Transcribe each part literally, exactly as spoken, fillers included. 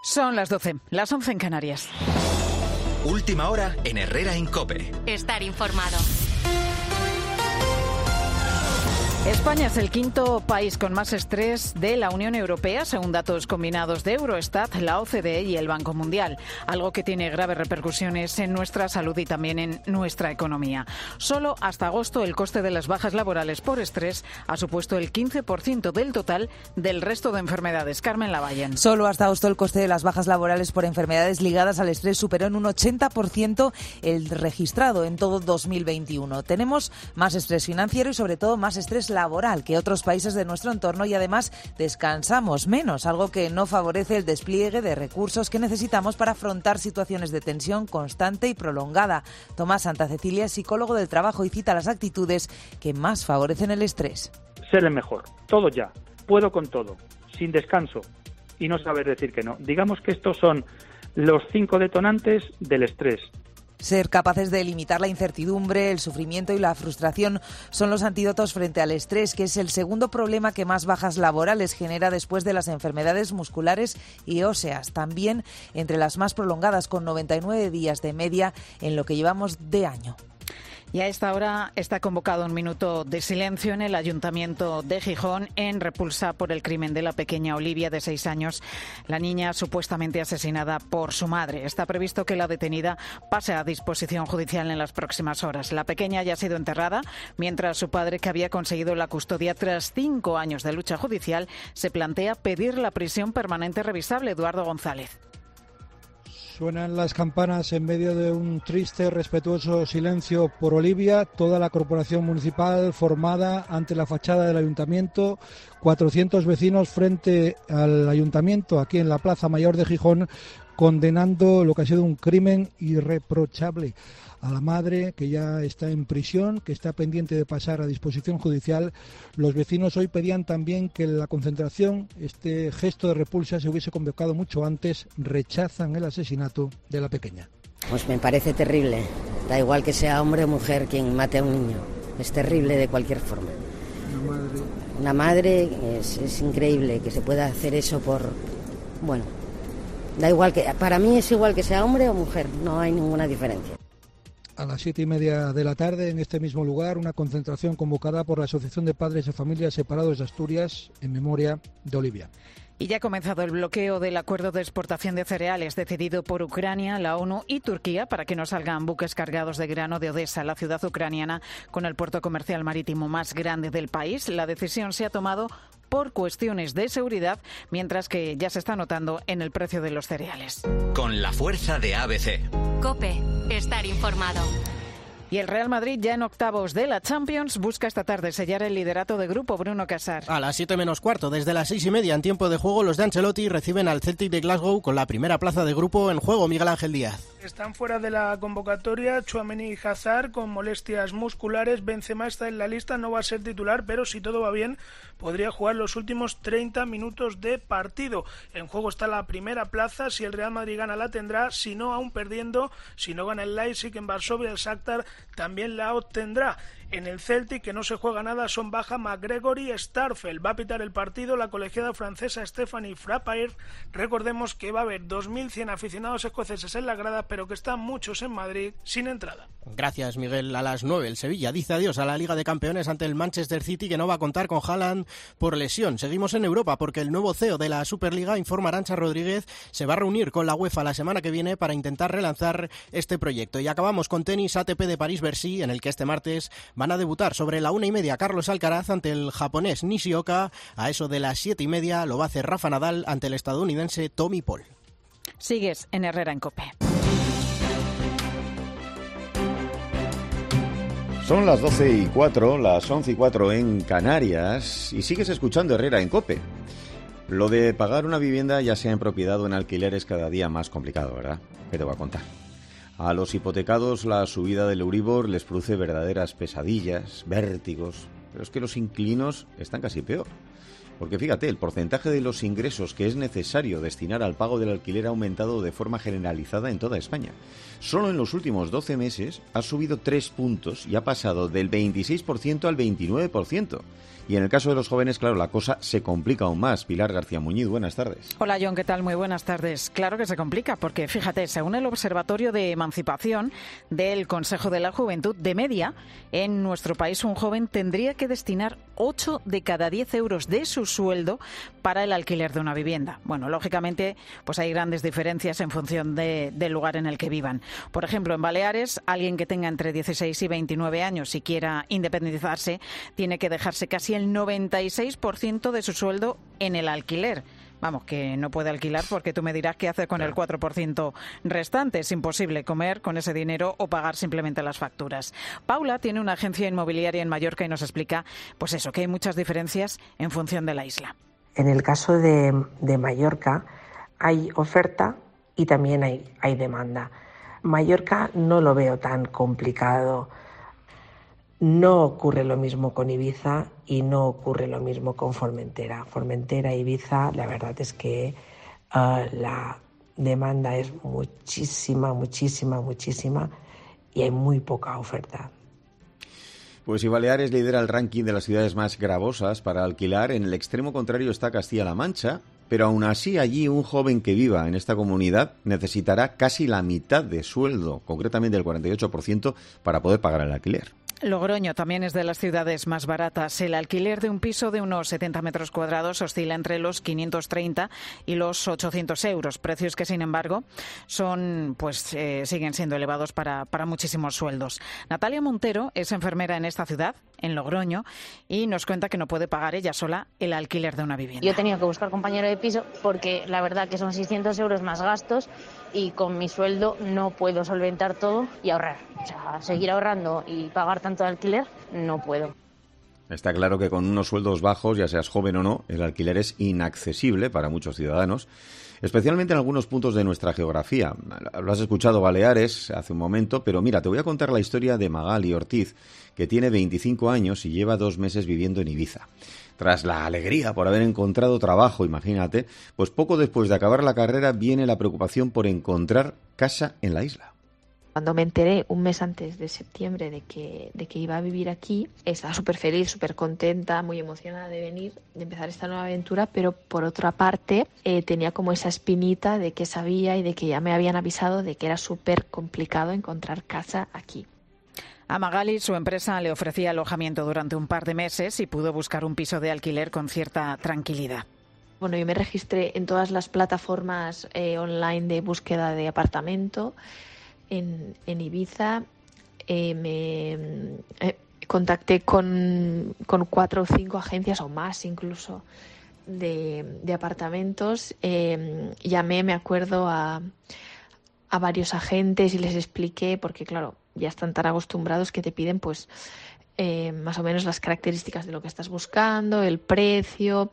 Son las doce, las once en Canarias. Última hora en Herrera en COPE. Estar informado. España es el quinto país con más estrés de la Unión Europea, según datos combinados de Eurostat, la O C D E y el Banco Mundial, algo que tiene graves repercusiones en nuestra salud y también en nuestra economía. Solo hasta agosto el coste de las bajas laborales por estrés ha supuesto el quince por ciento del total del resto de enfermedades. Carmen Lavallen. Solo hasta agosto el coste de las bajas laborales por enfermedades ligadas al estrés superó en un ochenta por ciento el registrado en todo dos mil veintiuno. Tenemos más estrés financiero y sobre todo más estrés laboral que otros países de nuestro entorno y además descansamos menos, algo que no favorece el despliegue de recursos que necesitamos para afrontar situaciones de tensión constante y prolongada. Tomás Santa Cecilia es psicólogo del trabajo y cita las actitudes que más favorecen el estrés. Ser el mejor, todo ya, puedo con todo, sin descanso y no saber decir que no. Digamos que estos son los cinco detonantes del estrés. Ser capaces de limitar la incertidumbre, el sufrimiento y la frustración son los antídotos frente al estrés, que es el segundo problema que más bajas laborales genera después de las enfermedades musculares y óseas. También entre las más prolongadas, con noventa y nueve días de media en lo que llevamos de año. Y a esta hora está convocado un minuto de silencio en el Ayuntamiento de Gijón en repulsa por el crimen de la pequeña Olivia, de seis años, la niña supuestamente asesinada por su madre. Está previsto que la detenida pase a disposición judicial en las próximas horas. La pequeña ya ha sido enterrada, mientras su padre, que había conseguido la custodia tras cinco años de lucha judicial, se plantea pedir la prisión permanente revisable. Eduardo González. Suenan las campanas en medio de un triste, respetuoso silencio por Olivia. Toda la corporación municipal formada ante la fachada del ayuntamiento, cuatrocientos vecinos frente al ayuntamiento, aquí en la Plaza Mayor de Gijón, condenando lo que ha sido un crimen irreprochable. A la madre, que ya está en prisión, que está pendiente de pasar a disposición judicial. Los vecinos hoy pedían también que la concentración, este gesto de repulsa, se hubiese convocado mucho antes. Rechazan el asesinato de la pequeña. Pues me parece terrible. Da igual que sea hombre o mujer quien mate a un niño. Es terrible de cualquier forma. Una madre... Una madre, es, es increíble que se pueda hacer eso por... Bueno, da igual que... Para mí es igual que sea hombre o mujer. No hay ninguna diferencia. A las siete y media de la tarde, en este mismo lugar, una concentración convocada por la Asociación de Padres de Familias Separados de Asturias en memoria de Olivia. Y ya ha comenzado el bloqueo del acuerdo de exportación de cereales decidido por Ucrania, la ONU y Turquía para que no salgan buques cargados de grano de Odesa, la ciudad ucraniana con el puerto comercial marítimo más grande del país. La decisión se ha tomado por cuestiones de seguridad, mientras que ya se está notando en el precio de los cereales. Con la fuerza de A B C. COPE. Estar informado. Y el Real Madrid, ya en octavos de la Champions, busca esta tarde sellar el liderato de grupo. Bruno Casar. A las siete menos cuarto, desde las seis y media en tiempo de juego, los de Ancelotti reciben al Celtic de Glasgow con la primera plaza de grupo en juego. Miguel Ángel Díaz. Están fuera de la convocatoria Tchouaméni y Hazard con molestias musculares. Benzema está en la lista, no va a ser titular, pero si todo va bien podría jugar los últimos treinta minutos de partido. En juego está la primera plaza. Si el Real Madrid gana la tendrá, si no, aún perdiendo, si no gana el Leipzig en Varsovia, el Shakhtar también la obtendrá. En el Celtic, que no se juega nada, son baja McGregor y Starfelt. Va a pitar el partido la colegiada francesa Stephanie Frappart. Recordemos que va a haber dos mil cien aficionados escoceses en la grada, pero que están muchos en Madrid sin entrada. Gracias, Miguel. A las nueve, el Sevilla dice adiós a la Liga de Campeones ante el Manchester City, que no va a contar con Haaland por lesión. Seguimos en Europa porque el nuevo C E O de la Superliga, informa Arantxa Rodríguez, se va a reunir con la UEFA la semana que viene para intentar relanzar este proyecto. Y acabamos con tenis. A T P de París-Bercy, en el que este martes van a debutar sobre la una y media Carlos Alcaraz ante el japonés Nishioka. A eso de las siete y media lo va a hacer Rafa Nadal ante el estadounidense Tommy Paul. Sigues en Herrera en COPE. Son las doce y cuatro, las once y cuatro en Canarias, y sigues escuchando Herrera en COPE. Lo de pagar una vivienda, ya sea en propiedad o en alquiler, es cada día más complicado, ¿verdad? ¿Qué te voy a contar? A los hipotecados la subida del Euribor les produce verdaderas pesadillas, vértigos, pero es que los inquilinos están casi peor. Porque fíjate, el porcentaje de los ingresos que es necesario destinar al pago del alquiler ha aumentado de forma generalizada en toda España. Solo en los últimos doce meses ha subido tres puntos y ha pasado del veintiséis por ciento al veintinueve por ciento. Y en el caso de los jóvenes, claro, la cosa se complica aún más. Pilar García Muñiz, buenas tardes. Hola, John, ¿qué tal? Muy buenas tardes. Claro que se complica, porque fíjate, según el Observatorio de Emancipación del Consejo de la Juventud, de media, en nuestro país un joven tendría que destinar ocho de cada diez euros de su sueldo para el alquiler de una vivienda. Bueno, lógicamente, pues hay grandes diferencias en función de, del lugar en el que vivan. Por ejemplo, en Baleares, alguien que tenga entre dieciséis y veintinueve años y quiera independizarse, tiene que dejarse casi el noventa y seis por ciento de su sueldo en el alquiler. Vamos, que no puede alquilar porque tú me dirás qué hacer con el cuatro por ciento restante. Es imposible comer con ese dinero o pagar simplemente las facturas. Paula tiene una agencia inmobiliaria en Mallorca y nos explica, pues eso, que hay muchas diferencias en función de la isla. En el caso de, de Mallorca hay oferta y también hay, hay demanda. Mallorca no lo veo tan complicado. No ocurre lo mismo con Ibiza y no ocurre lo mismo con Formentera. Formentera e Ibiza, la verdad es que uh, la demanda es muchísima, muchísima, muchísima y hay muy poca oferta. Pues si Baleares lidera el ranking de las ciudades más gravosas para alquilar, en el extremo contrario está Castilla-La Mancha, pero aún así allí un joven que viva en esta comunidad necesitará casi la mitad de sueldo, concretamente el cuarenta y ocho por ciento, para poder pagar el alquiler. Logroño también es de las ciudades más baratas. El alquiler de un piso de unos setenta metros cuadrados oscila entre los quinientos treinta y los ochocientos euros, precios que, sin embargo, son, pues, eh, siguen siendo elevados para, para muchísimos sueldos. Natalia Montero es enfermera en esta ciudad, en Logroño, y nos cuenta que no puede pagar ella sola el alquiler de una vivienda. Yo he tenido que buscar compañero de piso porque la verdad que son seiscientos euros más gastos y con mi sueldo no puedo solventar todo y ahorrar. O sea, seguir ahorrando y pagar tanto de alquiler, no puedo. Está claro que con unos sueldos bajos, ya seas joven o no, el alquiler es inaccesible para muchos ciudadanos, especialmente en algunos puntos de nuestra geografía. Lo has escuchado, Baleares, hace un momento, pero mira, te voy a contar la historia de Magali Ortiz, que tiene veinticinco años y lleva dos meses viviendo en Ibiza. Tras la alegría por haber encontrado trabajo, imagínate, pues poco después de acabar la carrera viene la preocupación por encontrar casa en la isla. Cuando me enteré un mes antes de septiembre de que, de que iba a vivir aquí, estaba súper feliz, súper contenta, muy emocionada de venir, de empezar esta nueva aventura, pero por otra parte eh, tenía como esa espinita de que sabía y de que ya me habían avisado de que era súper complicado encontrar casa aquí. A Magali, su empresa le ofrecía alojamiento durante un par de meses y pudo buscar un piso de alquiler con cierta tranquilidad. Bueno, yo me registré en todas las plataformas eh, online de búsqueda de apartamento en, en Ibiza. Eh, me eh, contacté con, con cuatro o cinco agencias o más incluso de, de apartamentos. Eh, llamé, me acuerdo, a, a varios agentes y les expliqué, porque claro, ya están tan acostumbrados que te piden pues eh, más o menos las características de lo que estás buscando, el precio.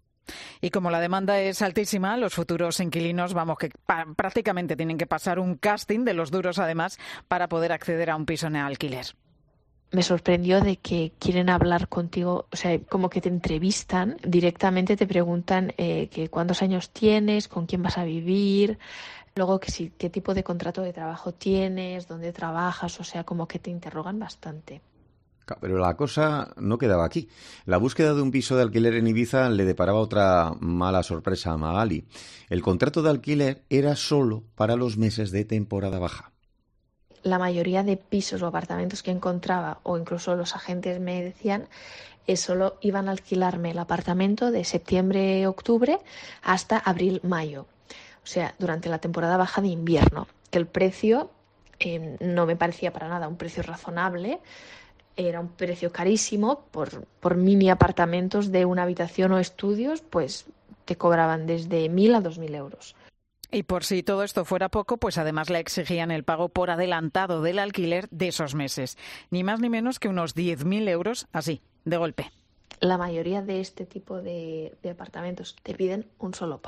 Y como la demanda es altísima, los futuros inquilinos, vamos, que pa- prácticamente tienen que pasar un casting de los duros además para poder acceder a un piso en alquiler. Me sorprendió de que quieren hablar contigo, o sea, como que te entrevistan, directamente te preguntan eh, que cuántos años tienes, con quién vas a vivir, luego que si, qué tipo de contrato de trabajo tienes, dónde trabajas, o sea, como que te interrogan bastante. Pero la cosa no quedaba aquí. La búsqueda de un piso de alquiler en Ibiza le deparaba otra mala sorpresa a Magali. El contrato de alquiler era solo para los meses de temporada baja. La mayoría de pisos o apartamentos que encontraba, o incluso los agentes me decían, eh, solo iban a alquilarme el apartamento de septiembre-octubre hasta abril-mayo. O sea, durante la temporada baja de invierno. Que el precio eh, no me parecía para nada un precio razonable. Era un precio carísimo por, por mini apartamentos de una habitación o estudios, pues te cobraban desde mil a dos mil euros. Y por si todo esto fuera poco, pues además le exigían el pago por adelantado del alquiler de esos meses. Ni más ni menos que unos diez mil euros, así, de golpe. La mayoría de este tipo de, de apartamentos te piden un solo pago. O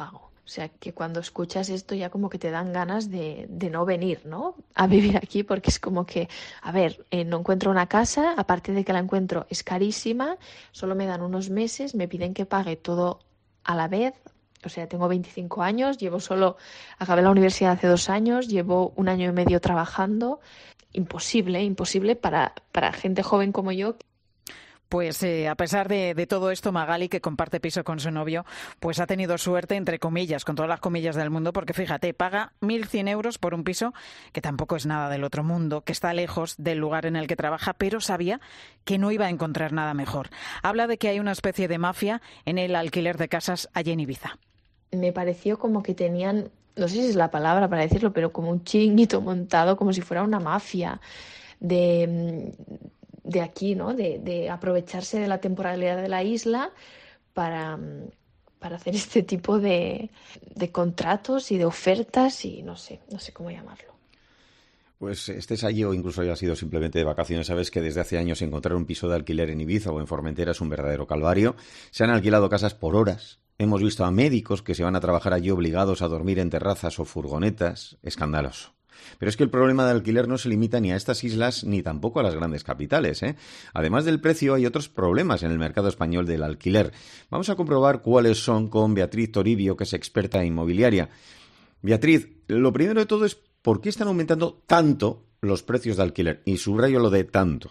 O sea, que cuando escuchas esto ya como que te dan ganas de, de no venir, ¿no? A vivir aquí, porque es como que, a ver, eh, no encuentro una casa, aparte de que la encuentro es carísima, solo me dan unos meses, me piden que pague todo a la vez. O sea, tengo veinticinco años, llevo solo, acabé la universidad hace dos años, llevo un año y medio trabajando. Imposible, imposible para, para gente joven como yo. Pues eh, a pesar de, de todo esto, Magali, que comparte piso con su novio, pues ha tenido suerte, entre comillas, con todas las comillas del mundo, porque fíjate, paga mil cien euros por un piso que tampoco es nada del otro mundo, que está lejos del lugar en el que trabaja, pero sabía que no iba a encontrar nada mejor. Habla de que hay una especie de mafia en el alquiler de casas allí en Ibiza. Me pareció como que tenían, no sé si es la palabra para decirlo, pero como un chiringuito montado, como si fuera una mafia de... de aquí, ¿no? De, de aprovecharse de la temporalidad de la isla para, para hacer este tipo de, de contratos y de ofertas y no sé, no sé cómo llamarlo. Pues estés allí o incluso hayas sido simplemente de vacaciones, sabes que desde hace años encontrar un piso de alquiler en Ibiza o en Formentera es un verdadero calvario. Se han alquilado casas por horas. Hemos visto a médicos que se van a trabajar allí obligados a dormir en terrazas o furgonetas. Escandaloso. Pero es que el problema de alquiler no se limita ni a estas islas ni tampoco a las grandes capitales, ¿eh? Además del precio, hay otros problemas en el mercado español del alquiler. Vamos a comprobar cuáles son con Beatriz Toribio, que es experta inmobiliaria. Beatriz, lo primero de todo es ¿por qué están aumentando tanto los precios de alquiler? Y subrayo lo de tanto.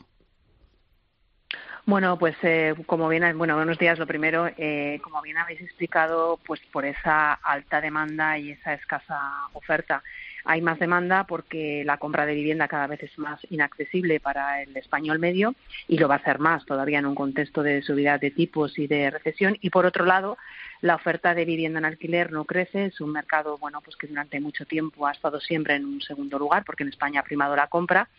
Bueno, pues eh, como bien, bueno, buenos días. Lo primero, eh, como bien habéis explicado, pues por esa alta demanda y esa escasa oferta. Hay más demanda porque la compra de vivienda cada vez es más inaccesible para el español medio y lo va a ser más todavía en un contexto de subida de tipos y de recesión. Y por otro lado, la oferta de vivienda en alquiler no crece. Es un mercado, bueno, pues que durante mucho tiempo ha estado siempre en un segundo lugar porque en España ha primado la compra.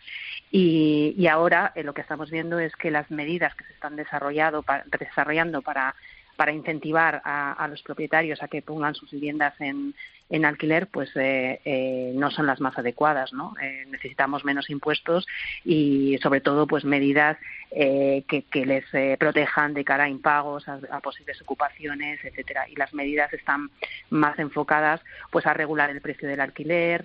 Y, y ahora eh, lo que estamos viendo es que las medidas que se están desarrollando para, desarrollando para para incentivar a, a los propietarios a que pongan sus viviendas en, en alquiler, pues eh, eh, no son las más adecuadas, ¿no? Eh, necesitamos menos impuestos y, sobre todo, pues medidas eh, que, que les eh, protejan de cara a impagos, a, a posibles ocupaciones, etcétera. Y las medidas están más enfocadas, pues, a regular el precio del alquiler,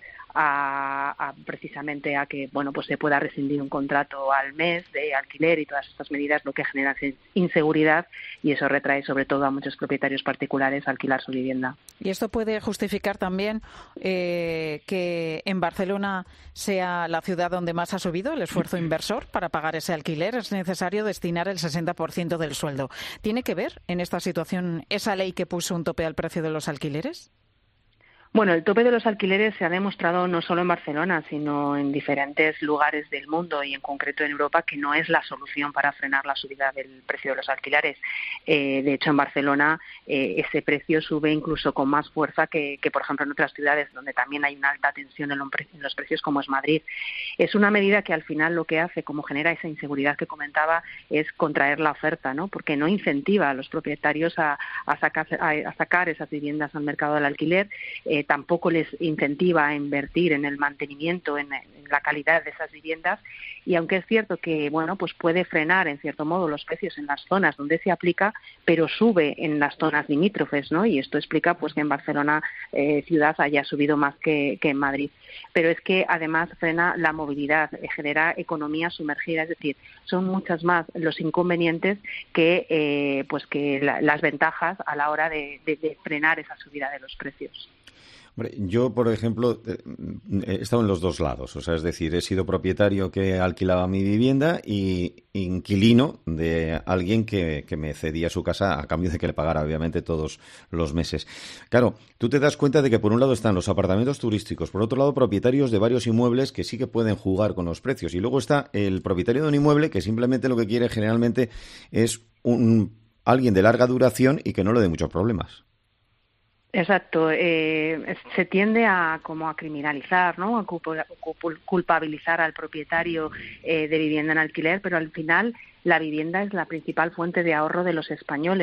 A, a precisamente a que bueno pues se pueda rescindir un contrato al mes de alquiler y todas estas medidas lo que generan es inseguridad y eso retrae sobre todo a muchos propietarios particulares a alquilar su vivienda. Y esto puede justificar también eh, que en Barcelona sea la ciudad donde más ha subido el esfuerzo inversor para pagar ese alquiler. Es necesario destinar el sesenta por ciento del sueldo. ¿Tiene que ver en esta situación esa ley que puso un tope al precio de los alquileres? Bueno, el tope de los alquileres se ha demostrado no solo en Barcelona, sino en diferentes lugares del mundo y en concreto en Europa que no es la solución para frenar la subida del precio de los alquileres. Eh, de hecho, en Barcelona eh, ese precio sube incluso con más fuerza que, que, por ejemplo, en otras ciudades donde también hay una alta tensión en los precios, como es Madrid. Es una medida que al final lo que hace, como genera esa inseguridad que comentaba, es contraer la oferta, ¿no? Porque no incentiva a los propietarios a, a, sacar, a, a sacar esas viviendas al mercado del alquiler. Eh, tampoco les incentiva a invertir en el mantenimiento, en, en la calidad de esas viviendas y aunque es cierto que bueno pues puede frenar en cierto modo los precios en las zonas donde se aplica, pero sube en las zonas limítrofes, ¿no? Y esto explica pues que en Barcelona eh, ciudad haya subido más que, que en Madrid. Pero es que además frena la movilidad, eh, genera economía sumergida, es decir, son muchas más los inconvenientes que eh, pues que la, las ventajas a la hora de, de, de frenar esa subida de los precios. Hombre, yo, por ejemplo, he estado en los dos lados. O sea, es decir, he sido propietario que alquilaba mi vivienda y inquilino de alguien que, que me cedía su casa a cambio de que le pagara, obviamente, todos los meses. Claro, tú te das cuenta de que por un lado están los apartamentos turísticos, por otro lado propietarios de varios inmuebles que sí que pueden jugar con los precios. Y luego está el propietario de un inmueble que simplemente lo que quiere generalmente es un alguien de larga duración y que no le dé muchos problemas. Exacto, eh, se tiende a como a criminalizar, ¿no? A culpabilizar al propietario eh, de vivienda en alquiler, pero al final la vivienda es la principal fuente de ahorro de los españoles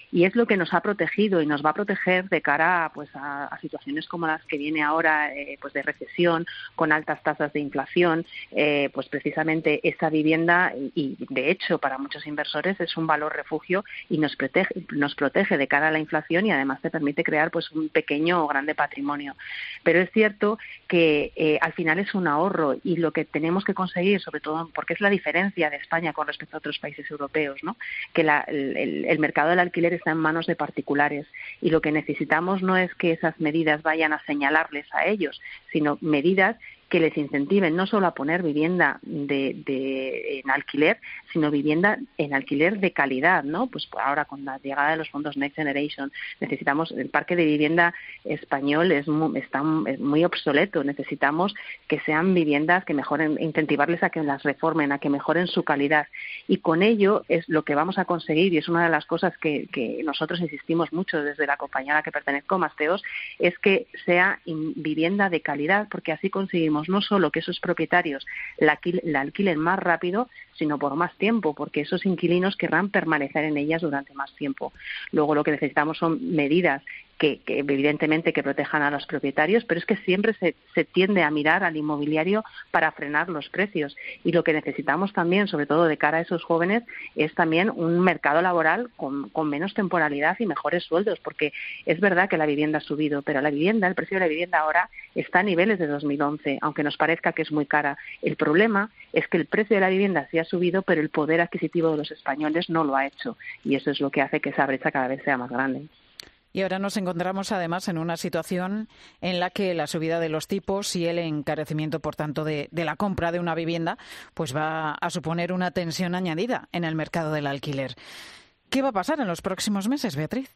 y es lo que nos ha protegido y nos va a proteger de cara pues, a, a situaciones como las que viene ahora, eh, pues de recesión, con altas tasas de inflación. Eh, pues precisamente esa vivienda, y de hecho para muchos inversores es un valor refugio y nos protege, nos protege de cara a la inflación y además te permite crear pues un pequeño o grande patrimonio. Pero es cierto que eh, al final es un ahorro, y lo que tenemos que conseguir, sobre todo porque es la diferencia de España con respecto a otros países europeos, ¿no? Que la, el, el mercado del alquiler está en manos de particulares, y lo que necesitamos no es que esas medidas vayan a señalarles a ellos, sino medidas que les incentiven no solo a poner vivienda de, de, en alquiler, sino vivienda en alquiler de calidad, ¿no? Pues ahora con la llegada de los fondos Next Generation necesitamos, el parque de vivienda español es muy, está es muy obsoleto, necesitamos que sean viviendas que mejoren, incentivarles a que las reformen, a que mejoren su calidad, y con ello es lo que vamos a conseguir, y es una de las cosas que, que nosotros insistimos mucho desde la compañía a la que pertenezco, Masteos, es que sea vivienda de calidad, porque así conseguimos no solo que esos propietarios la, la alquilen más rápido, sino por más tiempo, porque esos inquilinos querrán permanecer en ellas durante más tiempo. Luego lo que necesitamos son medidas que, que evidentemente que protejan a los propietarios, pero es que siempre se, se tiende a mirar al inmobiliario para frenar los precios, y lo que necesitamos también, sobre todo de cara a esos jóvenes, es también un mercado laboral con, con menos temporalidad y mejores sueldos, porque es verdad que la vivienda ha subido, pero la vivienda, el precio de la vivienda ahora está a niveles de dos mil once, aunque nos parezca que es muy cara. El problema es que el precio de la vivienda sí ha subido, pero el poder adquisitivo de los españoles no lo ha hecho, y eso es lo que hace que esa brecha cada vez sea más grande. Y ahora nos encontramos además en una situación en la que la subida de los tipos y el encarecimiento, por tanto, de, de la compra de una vivienda, pues va a suponer una tensión añadida en el mercado del alquiler. ¿Qué va a pasar en los próximos meses, Beatriz?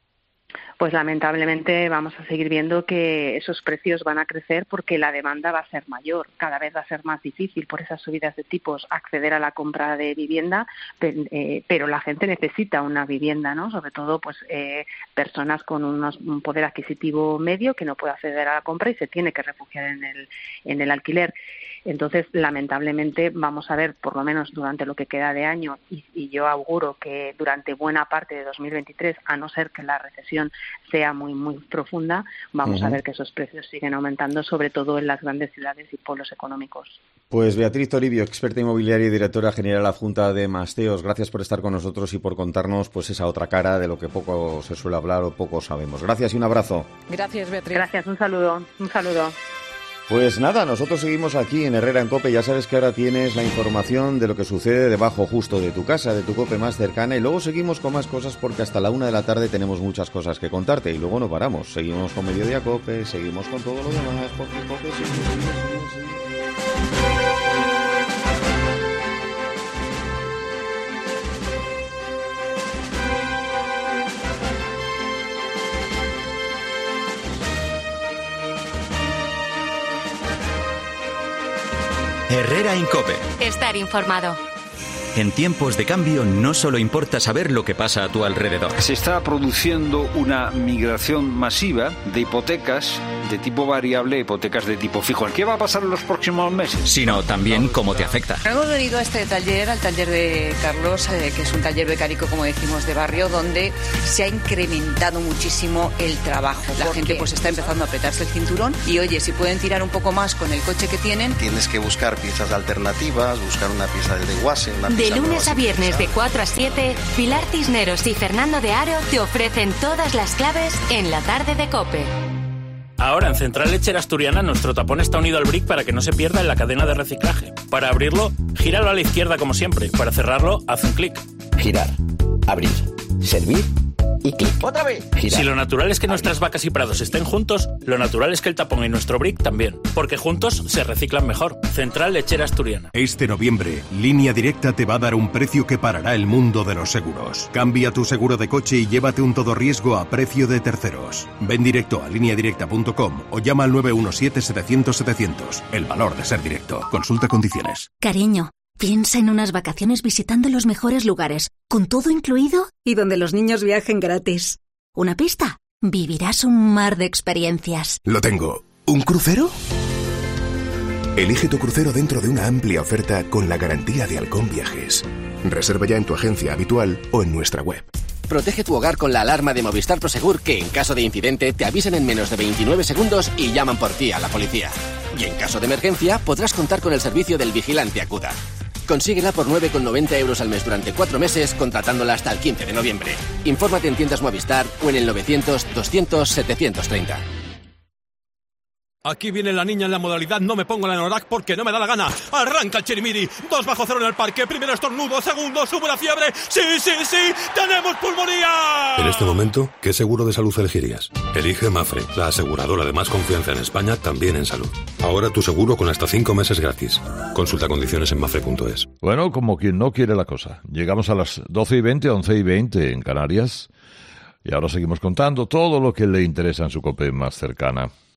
Pues lamentablemente vamos a seguir viendo que esos precios van a crecer porque la demanda va a ser mayor. Cada vez va a ser más difícil por esas subidas de tipos acceder a la compra de vivienda, pero la gente necesita una vivienda, ¿no? Sobre todo pues eh, personas con unos, un poder adquisitivo medio que no puede acceder a la compra y se tiene que refugiar en el, en el alquiler. Entonces, lamentablemente, vamos a ver, por lo menos durante lo que queda de año, y, y yo auguro que durante buena parte de dos mil veintitrés, a no ser que la recesión sea muy, muy profunda, vamos uh-huh. a ver que esos precios siguen aumentando, sobre todo en las grandes ciudades y pueblos económicos. Pues Beatriz Toribio, experta inmobiliaria y directora general adjunta de Masteos, gracias por estar con nosotros y por contarnos pues esa otra cara de lo que poco se suele hablar o poco sabemos. Gracias y un abrazo. Gracias, Beatriz. Gracias, un saludo. Un saludo. Pues nada, nosotros seguimos aquí en Herrera en COPE. Ya sabes que ahora tienes la información de lo que sucede debajo justo de tu casa, de tu COPE más cercana, y luego seguimos con más cosas porque hasta la una de la tarde tenemos muchas cosas que contarte y luego no paramos. Seguimos con Mediodía COPE, seguimos con todo lo demás porque COPE sigue, sigue, sigue, sigue. Herrera en COPE. Estar informado. En tiempos de cambio no solo importa saber lo que pasa a tu alrededor. Se está produciendo una migración masiva de hipotecas de tipo variable a hipotecas de tipo fijo. ¿Qué va a pasar en los próximos meses? Sino también cómo te afecta. Hemos venido a este taller, al taller de Carlos, eh, que es un taller becárico, como decimos, de barrio, donde se ha incrementado muchísimo el trabajo. La gente pues está empezando a apretarse el cinturón y, oye, si pueden tirar un poco más con el coche que tienen. Tienes que buscar piezas alternativas, buscar una pieza del desguace, una pieza. De lunes a viernes de cuatro a siete, Pilar Cisneros y Fernando de Aro te ofrecen todas las claves en la tarde de COPE. Ahora en Central Lechera Asturiana nuestro tapón está unido al brick para que no se pierda en la cadena de reciclaje. Para abrirlo, gíralo a la izquierda como siempre. Para cerrarlo, haz un clic. Girar, abrir, servir y clic. ¡Otra vez! Girar. Si lo natural es que nuestras vacas y prados estén juntos, lo natural es que el tapón y nuestro brick también. Porque juntos se reciclan mejor. Central Lechera Asturiana. Este noviembre, Línea Directa te va a dar un precio que parará el mundo de los seguros. Cambia tu seguro de coche y llévate un todo riesgo a precio de terceros. Ven directo a línea directa punto com o llama al nueve uno siete setecientos setecientos. El valor de ser directo. Consulta condiciones. Cariño, piensa en unas vacaciones visitando los mejores lugares, con todo incluido y donde los niños viajen gratis. ¿Una pista? Vivirás un mar de experiencias. Lo tengo. ¿Un crucero? Elige tu crucero dentro de una amplia oferta con la garantía de Halcón Viajes. Reserva ya en tu agencia habitual o en nuestra web. Protege tu hogar con la alarma de Movistar Prosegur, que en caso de incidente te avisan en menos de veintinueve segundos y llaman por ti a la policía. Y en caso de emergencia podrás contar con el servicio del vigilante Acuda. Consíguela por nueve con noventa euros al mes durante cuatro meses, contratándola hasta el quince de noviembre. Infórmate en tiendas Movistar o en el novecientos doscientos setecientos treinta. Aquí viene la niña en la modalidad no me pongo la anorak porque no me da la gana. Arranca el chirimiri. Dos bajo cero en el parque. Primero estornudo. Segundo, sube la fiebre. ¡Sí, sí, sí! ¡Tenemos pulmonía! En este momento, ¿qué seguro de salud elegirías? Elige Mafre, la aseguradora de más confianza en España, también en salud. Ahora tu seguro con hasta cinco meses gratis. Consulta condiciones en mafre punto es. Bueno, como quien no quiere la cosa. Llegamos a las doce y veinte, once y veinte en Canarias. Y ahora seguimos contando todo lo que le interesa en su COPE más cercana.